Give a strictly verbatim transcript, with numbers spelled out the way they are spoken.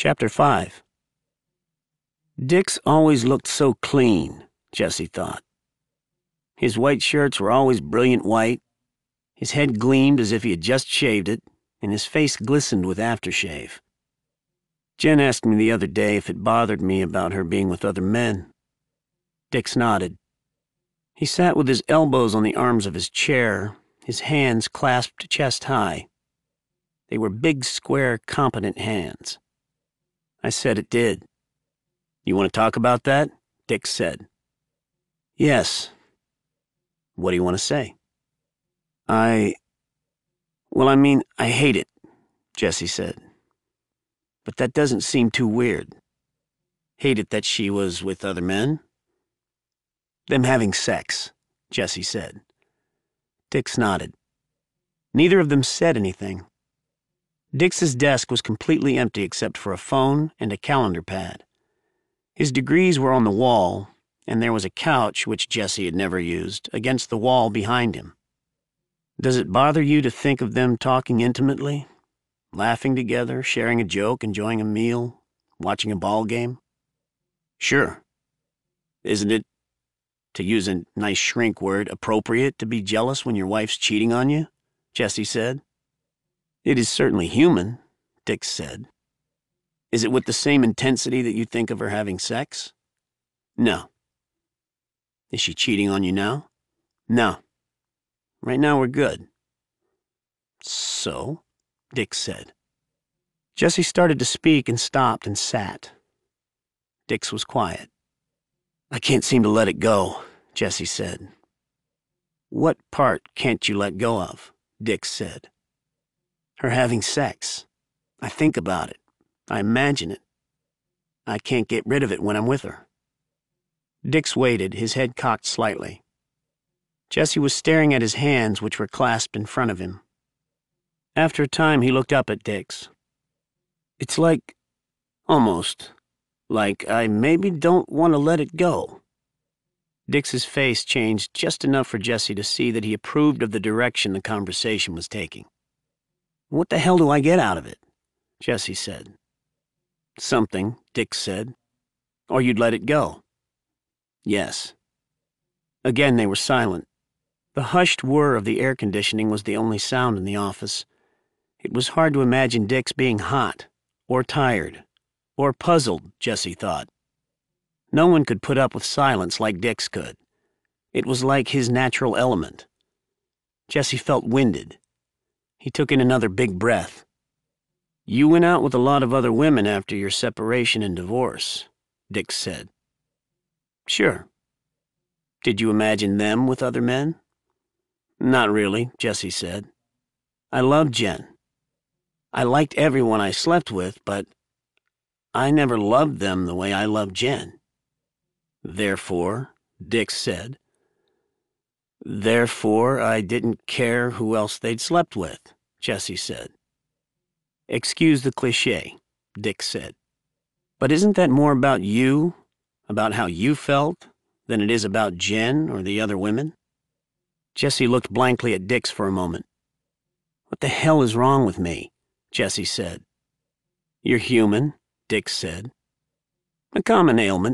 Chapter five. Dix always looked so clean, Jessie thought. His white shirts were always brilliant white, his head gleamed as if he had just shaved it, and his face glistened with aftershave. Jen asked me the other day if it bothered me about her being with other men. Dix nodded. He sat with his elbows on the arms of his chair, his hands clasped chest high. They were big, square, competent hands. I said it did. "You want to talk about that?" Dix said. "Yes." "What do you want to say?" I... Well, I mean, I hate it," Jessie said. "But that doesn't seem too weird. Hate it that she was with other men?" "Them having sex," Jessie said. Dix nodded. Neither of them said anything. Dix's desk was completely empty except for a phone and a calendar pad. His degrees were on the wall, and there was a couch, which Jessie had never used, against the wall behind him. "Does it bother you to think of them talking intimately? Laughing together, sharing a joke, enjoying a meal, watching a ball game?" "Sure. Isn't it, to use a nice shrink word, appropriate to be jealous when your wife's cheating on you?" Jessie said. "It is certainly human," Dix said. "Is it with the same intensity that you think of her having sex?" "No." "Is she cheating on you now?" "No. Right now we're good." "So?" Dix said. Jessie started to speak and stopped and sat. Dix was quiet. "I can't seem to let it go," Jessie said. "What part can't you let go of?" Dix said. "Her having sex. I think about it. I imagine it. I can't get rid of it when I'm with her." Dix waited, his head cocked slightly. Jessie was staring at his hands, which were clasped in front of him. After a time, he looked up at Dix. "It's like, almost, like I maybe don't want to let it go." Dix's face changed just enough for Jessie to see that he approved of the direction the conversation was taking. "What the hell do I get out of it?" Jessie said. "Something," Dix said. "Or you'd let it go." "Yes." Again they were silent. The hushed whir of the air conditioning was the only sound in the office. It was hard to imagine Dix being hot, or tired, or puzzled, Jessie thought. No one could put up with silence like Dix could. It was like his natural element. Jessie felt winded. He took in another big breath. "You went out with a lot of other women after your separation and divorce," Dix said. "Sure." "Did you imagine them with other men?" "Not really," Jessie said. "I loved Jen. I liked everyone I slept with, but I never loved them the way I loved Jen." "Therefore," Dix said, "therefore I didn't care who else they'd slept with," Jessie said. "Excuse the cliché," Dix said. "But isn't that more about you, about how you felt, than it is about Jen or the other women?" Jessie looked blankly at Dix for a moment. "What the hell is wrong with me?" Jessie said. "You're human," Dix said. "A common ailment.